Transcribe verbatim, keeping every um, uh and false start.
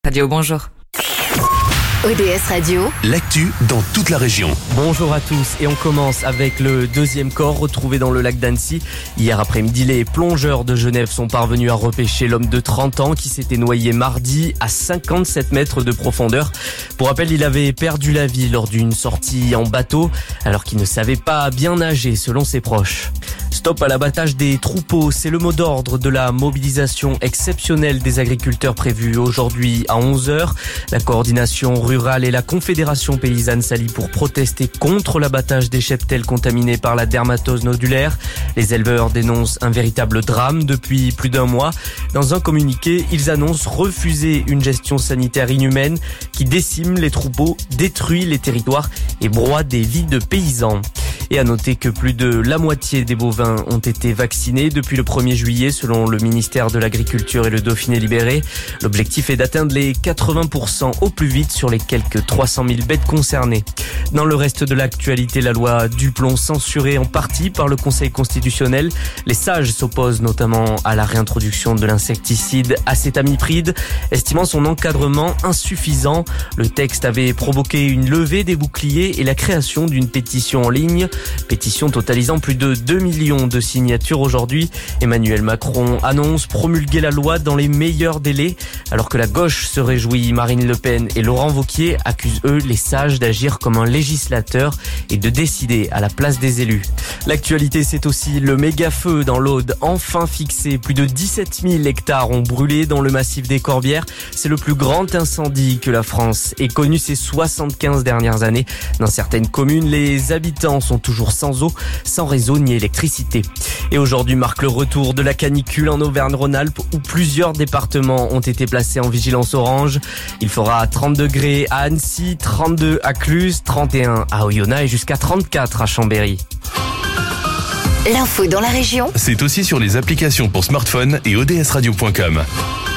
Radio, bonjour. O D S Radio, l'actu dans toute la région. Bonjour à tous et on commence avec le deuxième corps retrouvé dans le lac d'Annecy. Hier après-midi, les plongeurs de Genève sont parvenus à repêcher l'homme de trente ans qui s'était noyé mardi à cinquante-sept mètres de profondeur. Pour rappel, il avait perdu la vie lors d'une sortie en bateau alors qu'il ne savait pas bien nager selon ses proches. Stop à l'abattage des troupeaux, c'est le mot d'ordre de la mobilisation exceptionnelle des agriculteurs prévue aujourd'hui à onze heures. La coordination rurale et la Confédération paysanne s'allient pour protester contre l'abattage des cheptels contaminés par la dermatose nodulaire. Les éleveurs dénoncent un véritable drame depuis plus d'un mois. Dans un communiqué, ils annoncent refuser une gestion sanitaire inhumaine qui décime les troupeaux, détruit les territoires et broie des vies de paysans. Et à noter que plus de la moitié des bovins ont été vaccinés depuis le premier juillet selon le ministère de l'Agriculture et le Dauphiné libéré. L'objectif est d'atteindre les quatre-vingts pour cent au plus vite sur les quelques trois cent mille bêtes concernées. Dans le reste de l'actualité, la loi Duplon censurée en partie par le Conseil constitutionnel. Les sages s'opposent notamment à la réintroduction de l'insecticide acétamipride, estimant son encadrement insuffisant. Le texte avait provoqué une levée des boucliers et la création d'une pétition en ligne. Pétition totalisant plus de deux millions de signatures aujourd'hui. Emmanuel Macron annonce promulguer la loi dans les meilleurs délais. Alors que la gauche se réjouit, Marine Le Pen et Laurent Wauquiez accusent eux les sages d'agir comme un législateur et de décider à la place des élus. L'actualité, c'est aussi le méga feu dans l'Aude, enfin fixé. Plus de dix-sept mille hectares ont brûlé dans le massif des Corbières. C'est le plus grand incendie que la France ait connu ces soixante-quinze dernières années. Dans certaines communes, les habitants sont toujours sans eau, sans réseau ni électricité. Et aujourd'hui marque le retour de la canicule en Auvergne-Rhône-Alpes où plusieurs départements ont été placés en vigilance orange. Il fera trente degrés à Annecy, trente-deux à Cluse, trente et un à Oyonnax et jusqu'à trente-quatre à Chambéry. l'info dans la région, C'est aussi sur les applications pour smartphone et O D S radio point com.